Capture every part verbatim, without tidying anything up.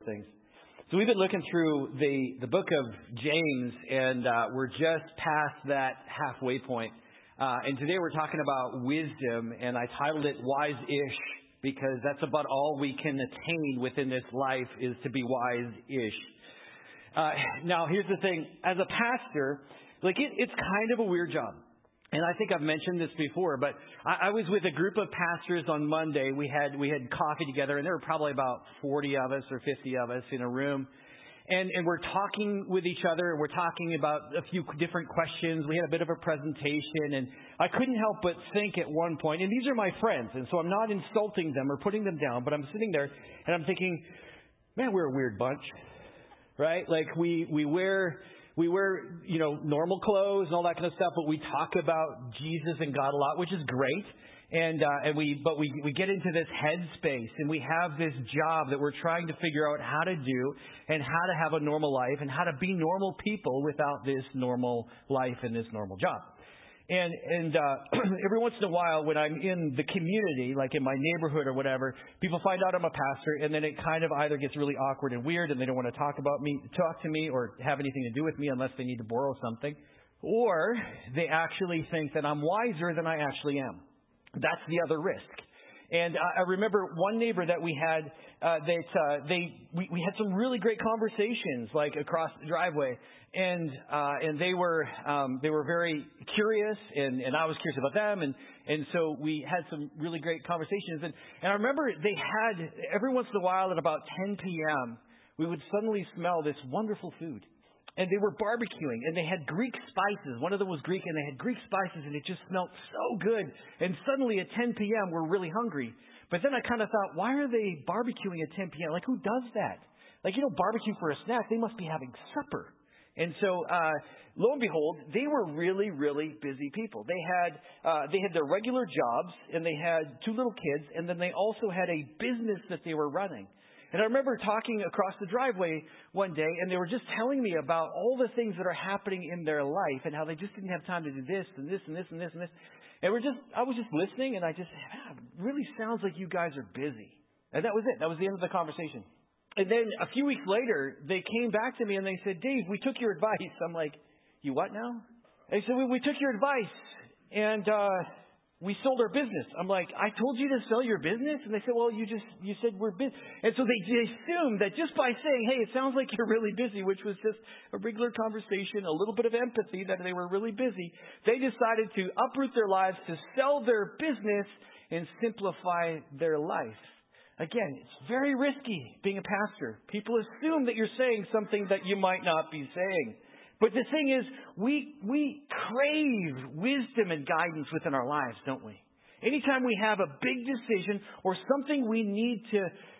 things. So we've been looking through the, the book of James, and uh, we're just past that halfway point. Uh, and today we're talking about wisdom, and I titled it Wise-ish, because that's about all we can attain within this life is to be wise-ish. Uh, now, here's the thing. As a pastor, like it, it's kind of a weird job. And I think I've mentioned this before, but I, I was with a group of pastors on Monday. We had we had coffee together, and there were probably about forty of us or fifty of us in a room. And, and we're talking with each other, and we're talking about a few different questions. We had a bit of a presentation, and I couldn't help but think at one point, and these are my friends, and so I'm not insulting them or putting them down, but I'm sitting there, and I'm thinking, man, we're a weird bunch, right? Like we we wear... We wear, you know, normal clothes and all that kind of stuff, but we talk about Jesus and God a lot, which is great. And uh, and we, but we we get into this headspace, and we have this job that we're trying to figure out how to do, and how to have a normal life, and how to be normal people without this normal life and this normal job. And and uh, every once in a while, when I'm in the community, like in my neighborhood or whatever, people find out I'm a pastor, and then it kind of either gets really awkward and weird, and they don't want to talk about me, talk to me, or have anything to do with me unless they need to borrow something, or they actually think that I'm wiser than I actually am. That's the other risk. And I remember one neighbor that we had, uh, that uh, they we, we had some really great conversations, like across the driveway, and uh, and they were um, they were very curious, and, and I was curious about them, and, and so we had some really great conversations. And, and I remember they had every once in a while at about ten p.m. we would suddenly smell this wonderful food. And they were barbecuing, and they had Greek spices. One of them was Greek, and they had Greek spices, and it just smelled so good. And suddenly at ten p.m., we're really hungry. But then I kind of thought, why are they barbecuing at ten p.m.? Like, who does that? Like, you don't barbecue for a snack. They must be having supper. And so, uh, lo and behold, they were really, really busy people. They had uh, they had their regular jobs, and they had two little kids, and then they also had a business that they were running. And I remember talking across the driveway one day, and they were just telling me about all the things that are happening in their life and how they just didn't have time to do this and this and this and this and this. And we're just, I was just listening, and I just, ah, it really sounds like you guys are busy. And that was it. That was the end of the conversation. And then a few weeks later, they came back to me and they said, Dave, we took your advice. I'm like, you what now? They said, we, we took your advice, and uh we sold our business. I'm like, I told you to sell your business? And they said, well, you just, you said we're busy. And so they, they assumed that just by saying, hey, it sounds like you're really busy, which was just a regular conversation, a little bit of empathy that they were really busy, they decided to uproot their lives, to sell their business and simplify their life. Again, it's very risky being a pastor. People assume that you're saying something that you might not be saying. But the thing is, we we crave wisdom and guidance within our lives, don't we? Anytime we have a big decision or something we need to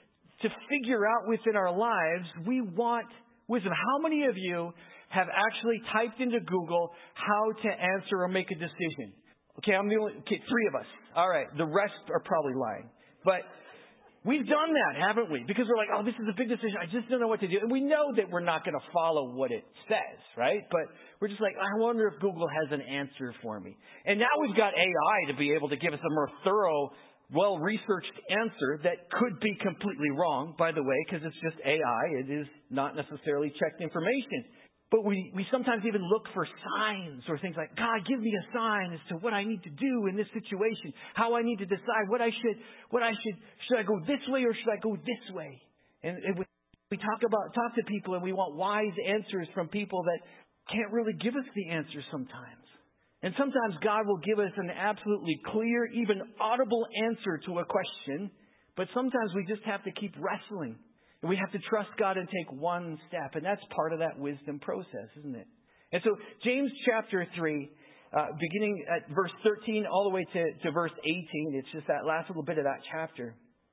to figure out within our lives, we want wisdom. How many of you have actually typed into Google how to answer or make a decision? Okay, I'm the only, okay, three of us. All right, the rest are probably lying. But we've done that, haven't we? Because we're like, oh, this is a big decision. I just don't know what to do. And we know that we're not going to follow what it says, right? But we're just like, I wonder if Google has an answer for me. And now we've got A I to be able to give us a more thorough, well-researched answer that could be completely wrong, by the way, because it's just A I. It is not necessarily checked information. But we, we sometimes even look for signs or things like, God, give me a sign as to what I need to do in this situation, how I need to decide what I should, what I should, should I go this way or should I go this way? And, and we talk about, talk to people, and we want wise answers from people that can't really give us the answer sometimes. And sometimes God will give us an absolutely clear, even audible answer to a question, but sometimes we just have to keep wrestling. And we have to trust God and take one step. And that's part of that wisdom process, isn't it? And so James chapter three, uh, beginning at verse thirteen all the way to, to verse eighteen, it's just that last little bit of that chapter.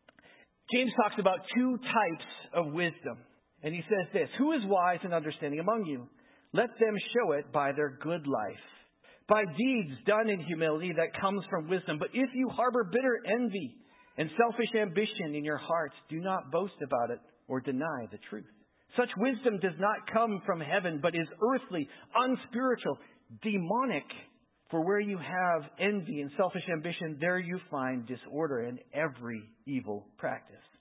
James talks about two types of wisdom. And he says this, who is wise and understanding among you? Let them show it by their good life, by deeds done in humility that comes from wisdom. But if you harbor bitter envy and selfish ambition in your hearts, do not boast about it or deny the truth. Such wisdom does not come from heaven, but is earthly, unspiritual, demonic. For where you have envy and selfish ambition, there you find disorder and every evil practice.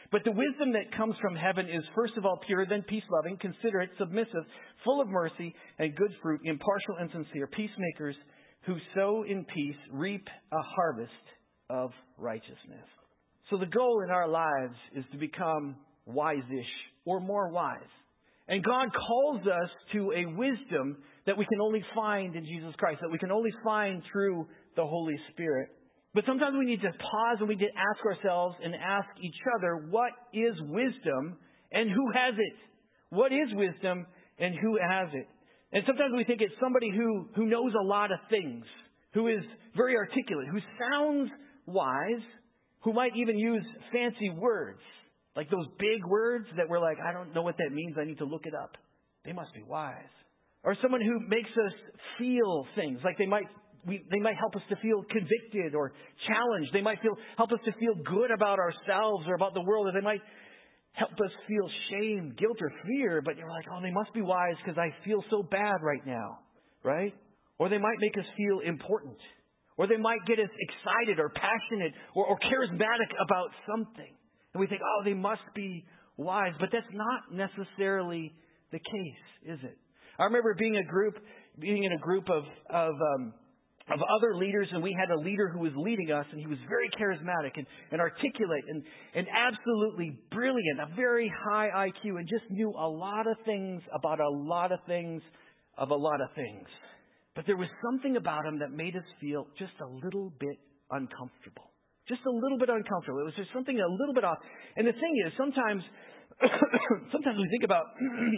But the wisdom that comes from heaven is first of all pure, then peace-loving, considerate, submissive, full of mercy and good fruit, impartial and sincere, peacemakers who sow in peace reap a harvest of righteousness. So the goal in our lives is to become wise-ish or more wise. And God calls us to a wisdom that we can only find in Jesus Christ, that we can only find through the Holy Spirit. But sometimes we need to pause and we need to ask ourselves and ask each other, what is wisdom and who has it? What is wisdom and who has it? And sometimes we think it's somebody who, who knows a lot of things, who is very articulate, who sounds wise, who might even use fancy words, like those big words that we're like, I don't know what that means. I need to look it up. They must be wise. Or someone who makes us feel things, like they might we, they might help us to feel convicted or challenged. They might feel help us to feel good about ourselves or about the world, or they might help us feel shame, guilt, or fear. But you're like, oh, they must be wise because I feel so bad right now, right? Or they might make us feel important. Or they might get us excited or passionate or, or charismatic about something. And we think, oh, they must be wise. But that's not necessarily the case, is it? I remember being a group, being in a group of of um, of other leaders, and we had a leader who was leading us, and he was very charismatic and, and articulate and, and absolutely brilliant, a very high I Q, and just knew a lot of things about a lot of things of a lot of things. But there was something about him that made us feel just a little bit uncomfortable. Just a little bit uncomfortable. It was just something a little bit off. And the thing is, sometimes, sometimes we think about,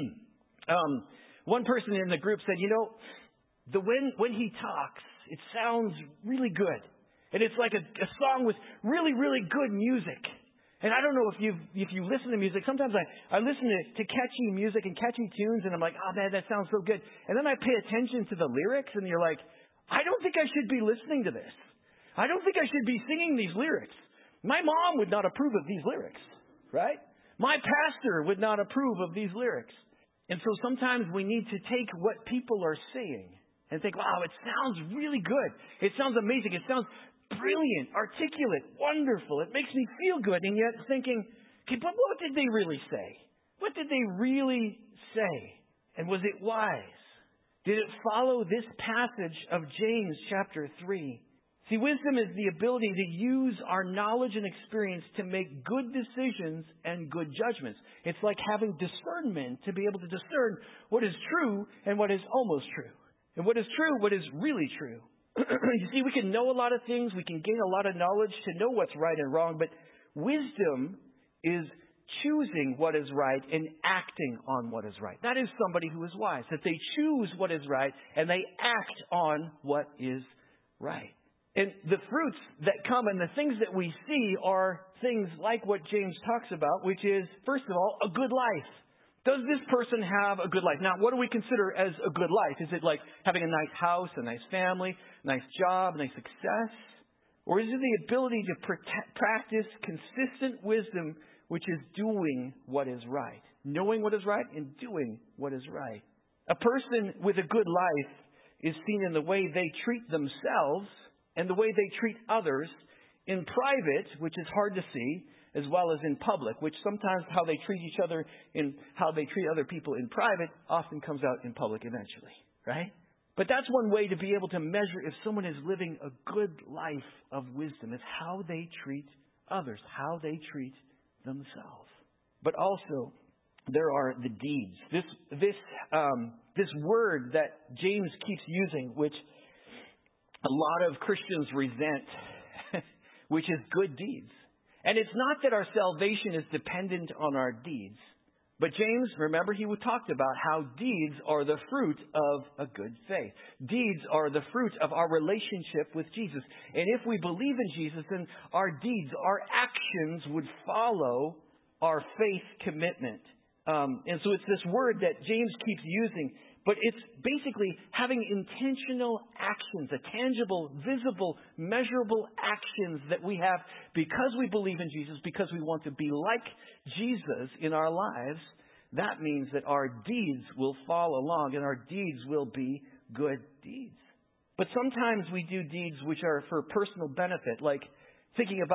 um, one person in the group said, you know, the when when he talks, it sounds really good. And it's like a, a song with really, really good music. And I don't know if you if you listen to music. Sometimes I, I listen to, to catchy music and catchy tunes, and I'm like, oh, man, that sounds so good. And then I pay attention to the lyrics, and you're like, I don't think I should be listening to this. I don't think I should be singing these lyrics. My mom would not approve of these lyrics, right? My pastor would not approve of these lyrics. And so sometimes we need to take what people are saying and think, wow, it sounds really good. It sounds amazing. It sounds brilliant, articulate, wonderful. It makes me feel good. And yet thinking, okay, but what did they really say? What did they really say? And was it wise? Did it follow this passage of James chapter three? See, wisdom is the ability to use our knowledge and experience to make good decisions and good judgments. It's like having discernment to be able to discern what is true and what is almost true. And what is true, what is really true. You see, we can know a lot of things. We can gain a lot of knowledge to know what's right and wrong. But wisdom is choosing what is right and acting on what is right. That is somebody who is wise. That they choose what is right and they act on what is right. And the fruits that come and the things that we see are things like what James talks about, which is, first of all, a good life. Does this person have a good life? Now, what do we consider as a good life? Is it like having a nice house, a nice family, a nice job, a nice success? Or is it the ability to protect, practice consistent wisdom, which is doing what is right? Knowing what is right and doing what is right. A person with a good life is seen in the way they treat themselves and the way they treat others in private, which is hard to see, as well as in public, which sometimes how they treat each other and how they treat other people in private often comes out in public eventually, right? But that's one way to be able to measure if someone is living a good life of wisdom, is how they treat others, how they treat themselves. But also, there are the deeds. This this um, this word that James keeps using, which a lot of Christians resent, which is good deeds. And it's not that our salvation is dependent on our deeds. But James, remember, he talked about how deeds are the fruit of a good faith. Deeds are the fruit of our relationship with Jesus. And if we believe in Jesus, then our deeds, our actions would follow our faith commitment. Um, and so it's this word that James keeps using. But it's basically having intentional actions, a tangible, visible, measurable actions that we have because we believe in Jesus, because we want to be like Jesus in our lives. That means that our deeds will follow along and our deeds will be good deeds. But sometimes we do deeds which are for personal benefit, like thinking about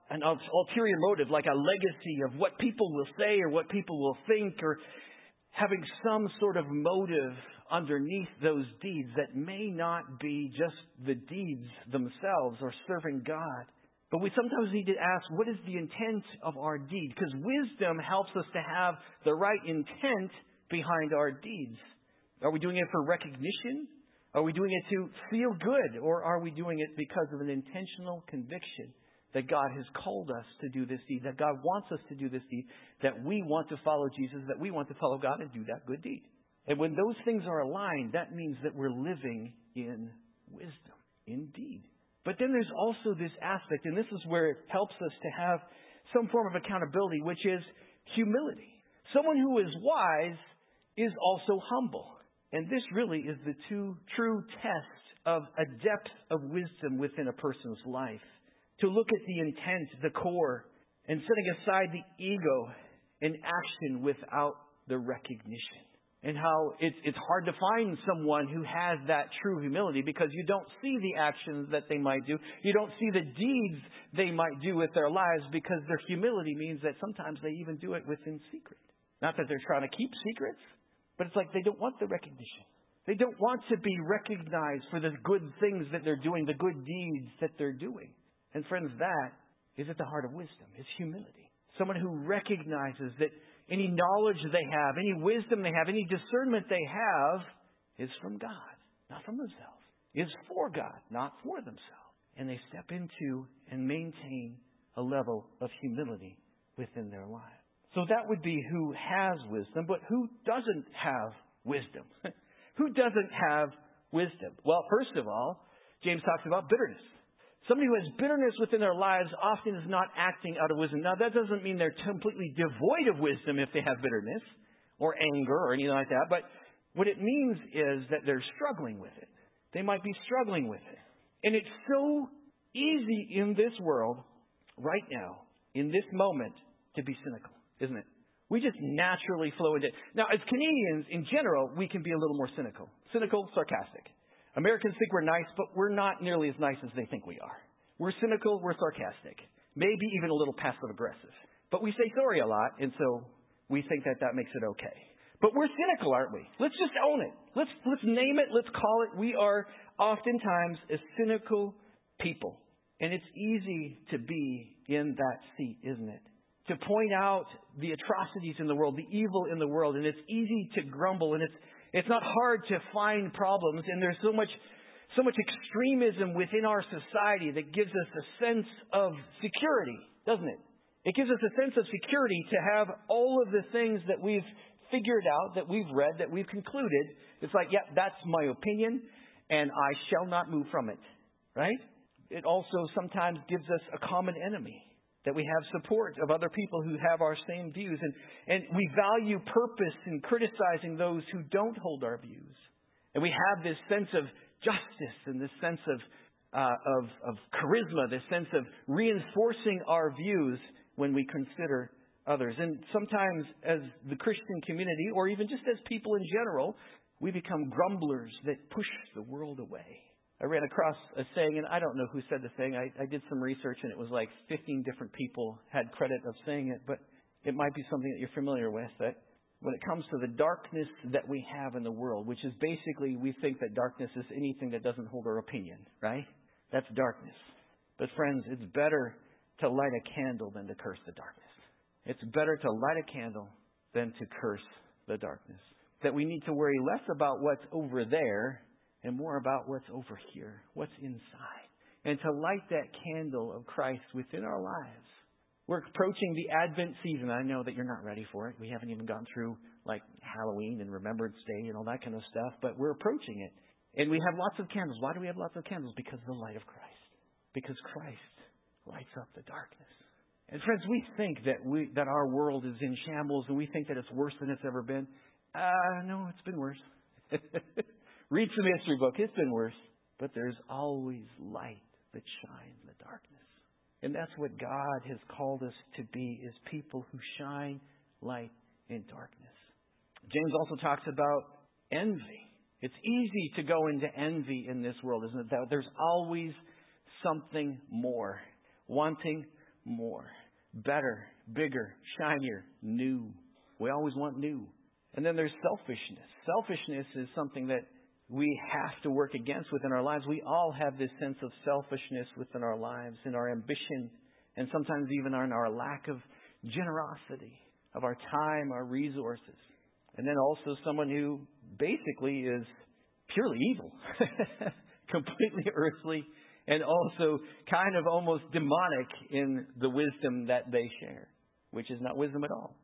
an ulterior motive, like a legacy of what people will say or what people will think, or having some sort of motive underneath those deeds that may not be just the deeds themselves or serving God. But we sometimes need to ask, what is the intent of our deed? Because wisdom helps us to have the right intent behind our deeds. Are we doing it for recognition? Are we doing it to feel good? Or are we doing it because of an intentional conviction that God has called us to do this deed, that God wants us to do this deed, that we want to follow Jesus, that we want to follow God and do that good deed? And when those things are aligned, that means that we're living in wisdom, indeed. But then there's also this aspect, and this is where it helps us to have some form of accountability, which is humility. Someone who is wise is also humble. And this really is the two true test of a depth of wisdom within a person's life. To look at the intent, the core, and setting aside the ego and action without the recognition. And how it's, it's hard to find someone who has that true humility because you don't see the actions that they might do. You don't see the deeds they might do with their lives because their humility means that sometimes they even do it within secret. Not that they're trying to keep secrets, but it's like they don't want the recognition. They don't want to be recognized for the good things that they're doing, the good deeds that they're doing. And friends, that is at the heart of wisdom, is humility. Someone who recognizes that any knowledge they have, any wisdom they have, any discernment they have is from God, not from themselves. Is for God, not for themselves. And they step into and maintain a level of humility within their lives. So that would be who has wisdom, but who doesn't have wisdom? Who doesn't have wisdom? Well, first of all, James talks about bitterness. Somebody who has bitterness within their lives often is not acting out of wisdom. Now, that doesn't mean they're completely devoid of wisdom if they have bitterness or anger or anything like that. But what it means is that they're struggling with it. They might be struggling with it. And it's so easy in this world right now, in this moment, to be cynical, isn't it? We just naturally flow into it. Now, as Canadians, in general, we can be a little more cynical. Cynical, sarcastic. Americans think we're nice, but we're not nearly as nice as they think we are. We're cynical, we're sarcastic, maybe even a little passive-aggressive. But we say sorry a lot, and so we think that that makes it okay. But we're cynical, aren't we? Let's just own it. Let's let's name it. Let's call it. We are oftentimes a cynical people. And it's easy to be in that seat, isn't it? To point out the atrocities in the world, the evil in the world, and it's easy to grumble, and it's It's not hard to find problems, and there's so much so much extremism within our society that gives us a sense of security, doesn't it? It gives us a sense of security to have all of the things that we've figured out, that we've read, that we've concluded. It's like, yeah, that's my opinion, and I shall not move from it, right? It also sometimes gives us a common enemy, that we have support of other people who have our same views. And, and we value purpose in criticizing those who don't hold our views. And we have this sense of justice and this sense of, uh, of, of charisma, this sense of reinforcing our views when we consider others. And sometimes as the Christian community, or even just as people in general, we become grumblers that push the world away. I ran across a saying, and I don't know who said the thing. I, I did some research, and it was like fifteen different people had credit of saying it. But it might be something that you're familiar with, that when it comes to the darkness that we have in the world, which is basically we think that darkness is anything that doesn't hold our opinion, right? That's darkness. But friends, it's better to light a candle than to curse the darkness. It's better to light a candle than to curse the darkness. That we need to worry less about what's over there and more about what's over here, what's inside. And to light that candle of Christ within our lives. We're approaching the Advent season. I know that you're not ready for it. We haven't even gone through like Halloween and Remembrance Day and all that kind of stuff, but we're approaching it. And we have lots of candles. Why do we have lots of candles? Because of the light of Christ. Because Christ lights up the darkness. And friends, we think that we that our world is in shambles, and we think that it's worse than it's ever been. Uh, no, it's been worse. Read some history book. It's been worse. But there's always light that shines in the darkness. And that's what God has called us to be, is people who shine light in darkness. James also talks about envy. It's easy to go into envy in this world, isn't it? That there's always something more. Wanting more, better, bigger, shinier, new. We always want new. And then there's selfishness. Selfishness is something that we have to work against within our lives. We all have this sense of selfishness within our lives, in our ambition, and sometimes even in our lack of generosity of our time, our resources. And then also someone who basically is purely evil, completely earthly, and also kind of almost demonic in the wisdom that they share, which is not wisdom at all.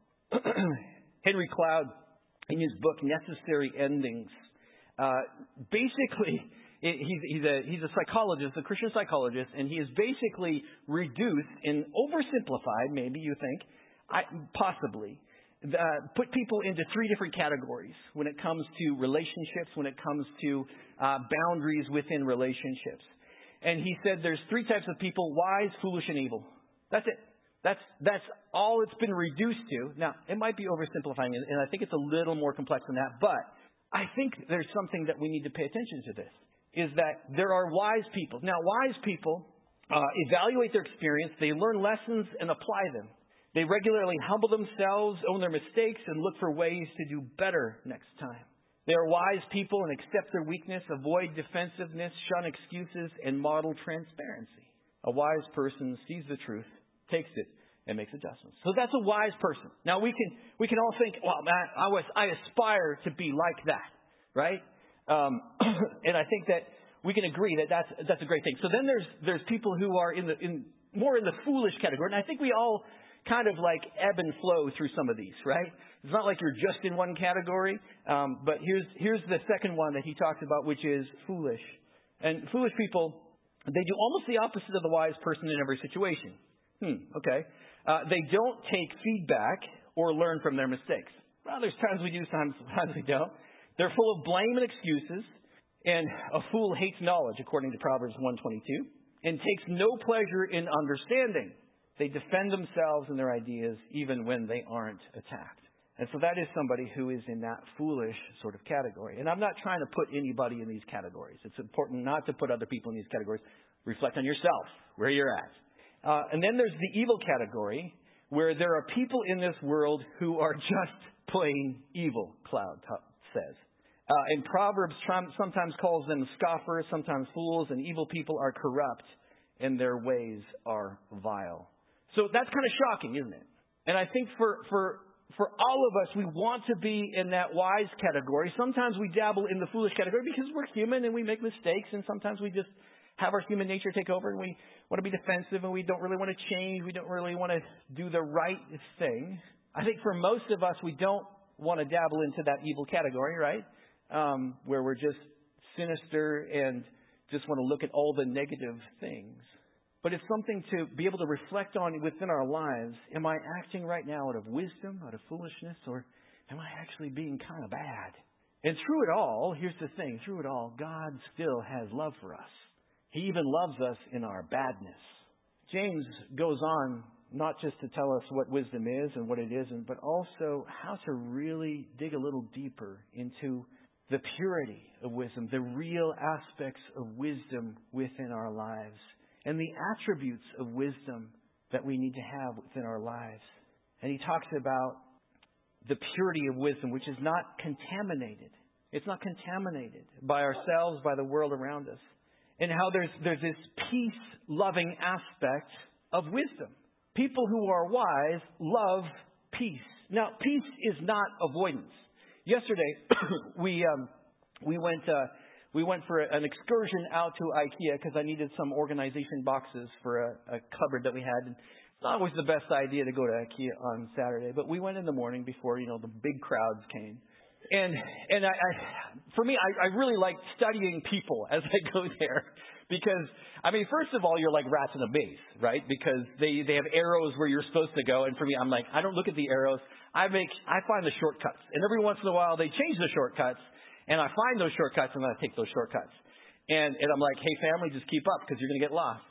Henry Cloud, in his book Necessary Endings, uh, basically he's, he's a he's a psychologist, a Christian psychologist, and he is basically reduced and oversimplified, maybe you think, I, possibly, uh, put people into three different categories when it comes to relationships, when it comes to uh, boundaries within relationships. And he said there's three types of people: wise, foolish, and evil. That's it. That's that's all it's been reduced to. Now, it might be oversimplifying, and I think it's a little more complex than that. But I think there's something that we need to pay attention to this, is that there are wise people. Now, wise people uh, evaluate their experience. They learn lessons and apply them. They regularly humble themselves, own their mistakes, and look for ways to do better next time. They are wise people and accept their weakness, avoid defensiveness, shun excuses, and model transparency. A wise person sees the truth, takes it, and makes adjustments. So that's a wise person. Now we can we can all think, well, man, I was I aspire to be like that, right? Um, and I think that we can agree that that's that's a great thing. So then there's there's people who are in the in more in the foolish category, and I think we all kind of like ebb and flow through some of these, right? It's not like you're just in one category. Um, but here's here's the second one that he talks about, which is foolish. And foolish people, they do almost the opposite of the wise person in every situation. Hmm, okay. Uh, they don't take feedback or learn from their mistakes. Well, there's times we do, times, times we don't. They're full of blame and excuses. And a fool hates knowledge, according to Proverbs one twenty-two, and takes no pleasure in understanding. They defend themselves and their ideas even when they aren't attacked. And so that is somebody who is in that foolish sort of category. And I'm not trying to put anybody in these categories. It's important not to put other people in these categories. Reflect on yourself, where you're at. Uh, and then there's the evil category, where there are people in this world who are just plain evil, Cloud t- says. Uh, and Proverbs sometimes calls them scoffers, sometimes fools, and evil people are corrupt, and their ways are vile. So that's kind of shocking, isn't it? And I think for, for, for all of us, we want to be in that wise category. Sometimes we dabble in the foolish category because we're human and we make mistakes, and sometimes we just have our human nature take over and we want to be defensive and we don't really want to change. We don't really want to do the right thing. I think for most of us, we don't want to dabble into that evil category, right? Um, where we're just sinister and just want to look at all the negative things. But it's something to be able to reflect on within our lives. Am I acting right now out of wisdom, out of foolishness, or am I actually being kind of bad? And through it all, here's the thing, through it all, God still has love for us. He even loves us in our badness. James goes on not just to tell us what wisdom is and what it isn't, but also how to really dig a little deeper into the purity of wisdom, the real aspects of wisdom within our lives, and the attributes of wisdom that we need to have within our lives. And he talks about the purity of wisdom, which is not contaminated. It's not contaminated by ourselves, by the world around us. And how there's there's this peace-loving aspect of wisdom. People who are wise love peace. Now, peace is not avoidance. Yesterday, we um, we went uh, we went for an excursion out to IKEA because I needed some organization boxes for a, a cupboard that we had. And it's not always the best idea to go to IKEA on Saturday, but we went in the morning before, you know, the big crowds came. And and I, I for me, I, I really like studying people as I go there because, I mean, first of all, you're like rats in a maze, right? Because they, they have arrows where you're supposed to go. And for me, I'm like, I don't look at the arrows. I make I find the shortcuts. And every once in a while, they change the shortcuts. And I find those shortcuts and I take those shortcuts. And, and I'm like, hey, family, just keep up because you're going to get lost.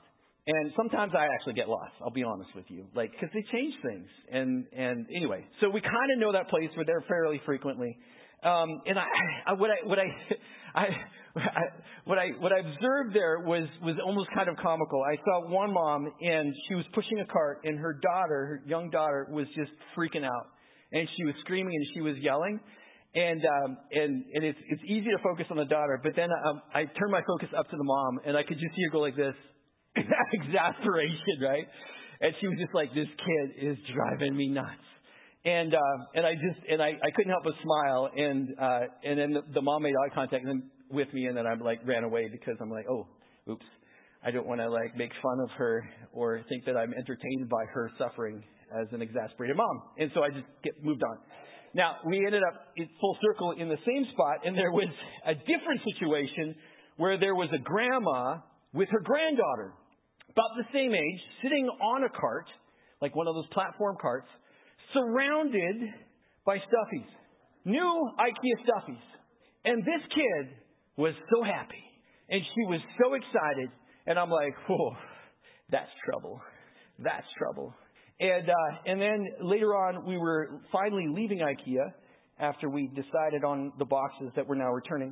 And sometimes I actually get lost, I'll be honest with you, like, because they change things. And, and anyway, so we kind of know that place. We're there fairly frequently. Um, and I, I, what I, what I, I, I, what I, what I observed there was, was almost kind of comical. I saw one mom, and she was pushing a cart, and her daughter, her young daughter, was just freaking out, and she was screaming and she was yelling, and um, and and it's it's easy to focus on the daughter, but then um, I turned my focus up to the mom, and I could just see her go like this, exasperation, right? And she was just like, "This kid is driving me nuts." And uh, and I just and I, I couldn't help but smile, and uh, and then the, the mom made eye contact with me, and then I like ran away because I'm like, oh, oops, I don't want to like make fun of her or think that I'm entertained by her suffering as an exasperated mom, and so I just get moved on. Now we ended up in full circle in the same spot, and there was a different situation where there was a grandma with her granddaughter, about the same age, sitting on a cart, like one of those platform carts, surrounded by stuffies, new IKEA stuffies. And this kid was so happy, and she was so excited, and I'm like, whoa, that's trouble. That's trouble. And uh, and then later on, we were finally leaving IKEA after we decided on the boxes that we're now returning.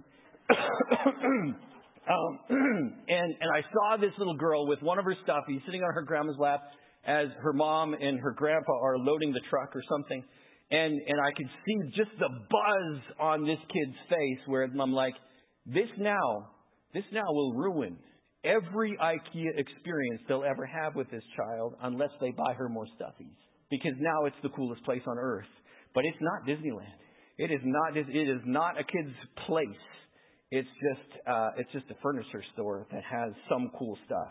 um, and, and I saw this little girl with one of her stuffies sitting on her grandma's lap, as her mom and her grandpa are loading the truck or something. And and I could see just the buzz on this kid's face where I'm like, this now, this now will ruin every IKEA experience they'll ever have with this child unless they buy her more stuffies. Because now it's the coolest place on earth. But it's not Disneyland. It is not, it is not a kid's place. It's just, uh, it's just a furniture store that has some cool stuff.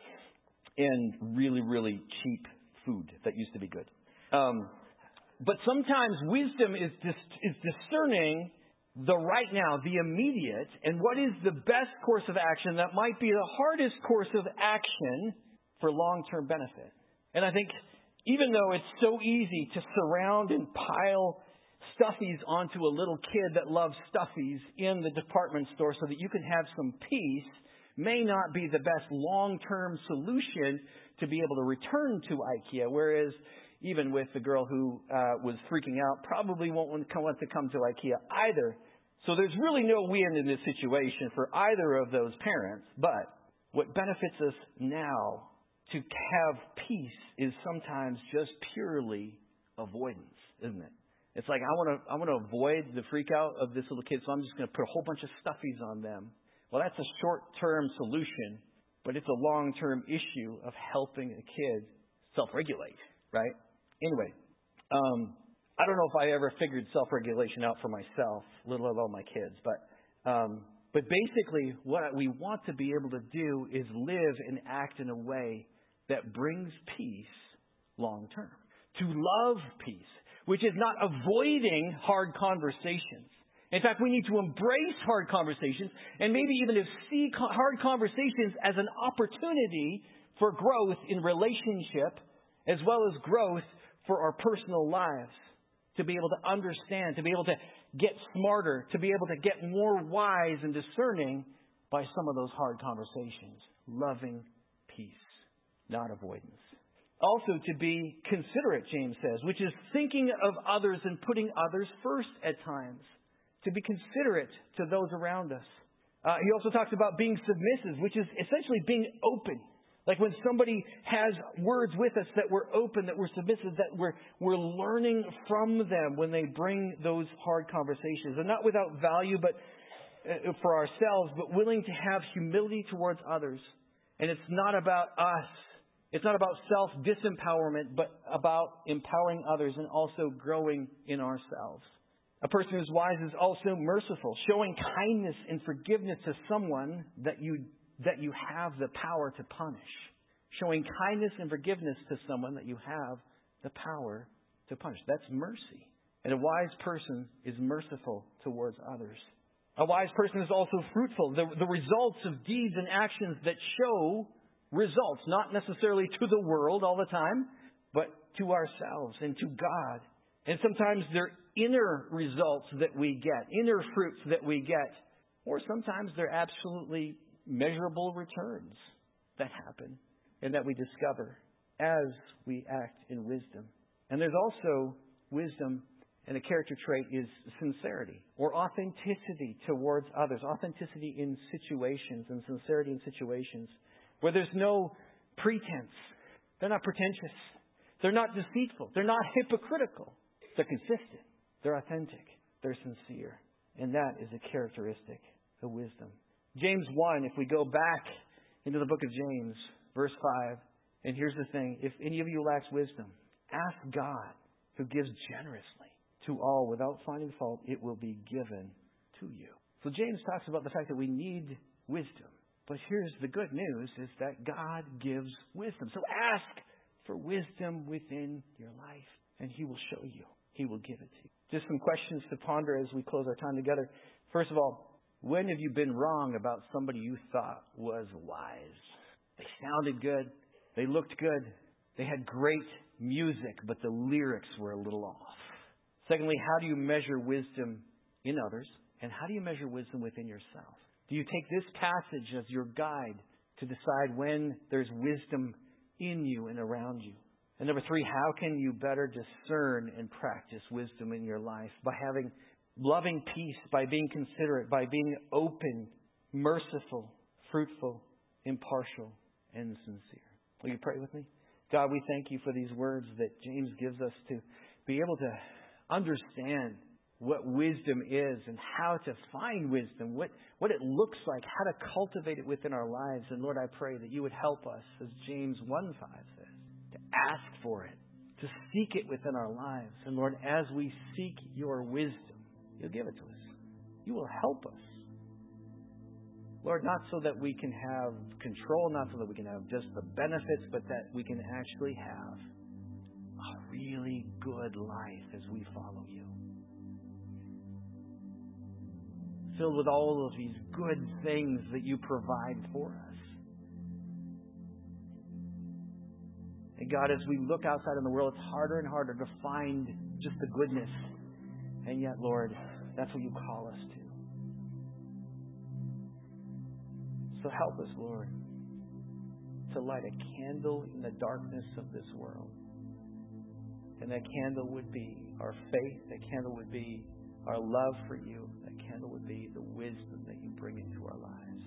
And really, really cheap food that used to be good. Um, but sometimes wisdom is dis- is discerning the right now, the immediate, and what is the best course of action that might be the hardest course of action for long-term benefit. And I think even though it's so easy to surround and pile stuffies onto a little kid that loves stuffies in the department store so that you can have some peace, may not be the best long-term solution to be able to return to IKEA. Whereas even with the girl who uh, was freaking out, probably won't want to come to IKEA either. So there's really no win in this situation for either of those parents. But what benefits us now to have peace is sometimes just purely avoidance, isn't it? It's like, I want to I want to avoid the freak out of this little kid, so I'm just going to put a whole bunch of stuffies on them. Well, that's a short-term solution, but it's a long-term issue of helping a kid self-regulate, right? Anyway, um, I don't know if I ever figured self-regulation out for myself, let alone my kids. But um, but basically, what we want to be able to do is live and act in a way that brings peace long-term. To love peace, which is not avoiding hard conversations. In fact, we need to embrace hard conversations and maybe even to see hard conversations as an opportunity for growth in relationship as well as growth for our personal lives. To be able to understand, to be able to get smarter, to be able to get more wise and discerning by some of those hard conversations. Loving peace, not avoidance. Also to be considerate, James says, which is thinking of others and putting others first at times. To be considerate to those around us. Uh, he also talks about being submissive, which is essentially being open. Like when somebody has words with us that we're open, that we're submissive, that we're we're learning from them when they bring those hard conversations. And not without value but uh, for ourselves, but willing to have humility towards others. And it's not about us. It's not about self-disempowerment, but about empowering others and also growing in ourselves. A person who's wise is also merciful, showing kindness and forgiveness to someone that you that you have the power to punish. Showing kindness and forgiveness to someone that you have the power to punish. That's mercy. And a wise person is merciful towards others. A wise person is also fruitful. The, the results of deeds and actions that show results, not necessarily to the world all the time, but to ourselves and to God. And sometimes they're inner results that we get, inner fruits that we get, or sometimes they're absolutely measurable returns that happen. and that we discover as we act in wisdom. And there's also wisdom, and a character trait is sincerity or authenticity towards others. Authenticity in situations and sincerity in situations where there's no pretense. They're not pretentious. They're not deceitful. They're not hypocritical. They're consistent. They're authentic. They're sincere. And that is a characteristic of wisdom. James one, if we go back into the book of James, verse five, and here's the thing. If any of you lacks wisdom, ask God, who gives generously to all without finding fault. It will be given to you. So James talks about the fact that we need wisdom. But here's the good news, is that God gives wisdom. So ask for wisdom within your life, and He will show you. He will give it to you. Just some questions to ponder as we close our time together. First of all, when have you been wrong about somebody you thought was wise? They sounded good. They looked good. They had great music, but the lyrics were a little off. Secondly, how do you measure wisdom in others? And how do you measure wisdom within yourself? Do you take this passage as your guide to decide when there's wisdom in you and around you? And number three, how can you better discern and practice wisdom in your life? By having loving peace, by being considerate, by being open, merciful, fruitful, impartial, and sincere. Will you pray with me? God, we thank You for these words that James gives us to be able to understand what wisdom is and how to find wisdom, what, what it looks like, how to cultivate it within our lives. And Lord, I pray that You would help us, as James one five says, to ask for it, to seek it within our lives. And Lord, as we seek Your wisdom, You'll give it to us. You will help us. Lord, not so that we can have control, not so that we can have just the benefits, but that we can actually have a really good life as we follow You. Filled with all of these good things that You provide for us. And God, as we look outside in the world, it's harder and harder to find just the goodness. And yet, Lord, that's what You call us to. So help us, Lord, to light a candle in the darkness of this world. And that candle would be our faith. That candle would be our love for You. That candle would be the wisdom that You bring into our lives.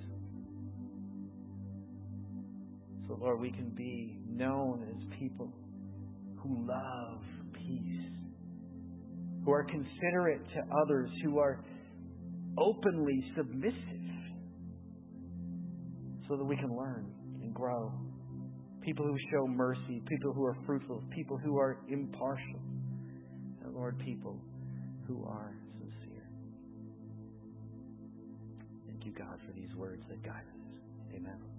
So, Lord, we can be known as people who love peace, who are considerate to others, who are openly submissive, so that we can learn and grow. People who show mercy, people who are fruitful, people who are impartial, and Lord, people who are sincere. Thank You, God, for these words that guide us. Amen.